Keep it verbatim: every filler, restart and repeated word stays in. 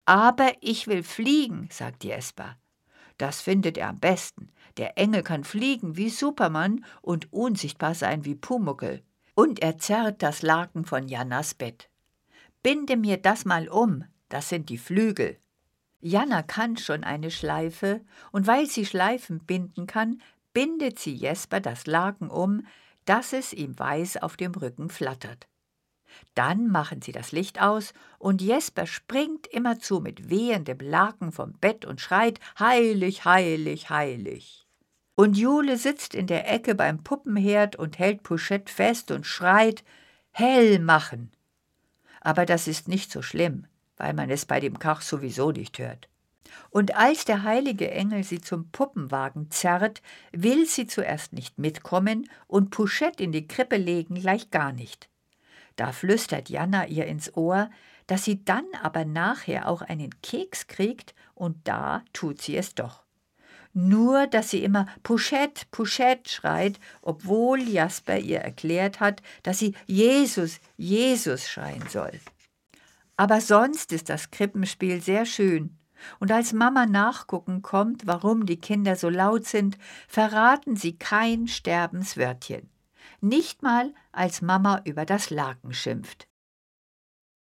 »Aber ich will fliegen«, sagt Jesper. Das findet er am besten. Der Engel kann fliegen wie Superman und unsichtbar sein wie Pumuckl. Und er zerrt das Laken von Jannas Bett. »Binde mir das mal um, das sind die Flügel.« Janna kann schon eine Schleife, und weil sie Schleifen binden kann, bindet sie Jesper das Laken um, dass es ihm weiß auf dem Rücken flattert. Dann machen sie das Licht aus, und Jesper springt immerzu mit wehendem Laken vom Bett und schreit »Heilig, heilig, heilig«. Und Jule sitzt in der Ecke beim Puppenherd und hält Puschett fest und schreit »Hell machen«. Aber das ist nicht so schlimm, weil man es bei dem Krach sowieso nicht hört. Und als der heilige Engel sie zum Puppenwagen zerrt, will sie zuerst nicht mitkommen und Puschett in die Krippe legen gleich gar nicht. Da flüstert Janna ihr ins Ohr, dass sie dann aber nachher auch einen Keks kriegt, und da tut sie es doch. Nur, dass sie immer Puschett, Puschett schreit, obwohl Jasper ihr erklärt hat, dass sie Jesus, Jesus schreien soll. Aber sonst ist das Krippenspiel sehr schön. Und als Mama nachgucken kommt, warum die Kinder so laut sind, verraten sie kein Sterbenswörtchen. Nicht mal, als Mama über das Laken schimpft.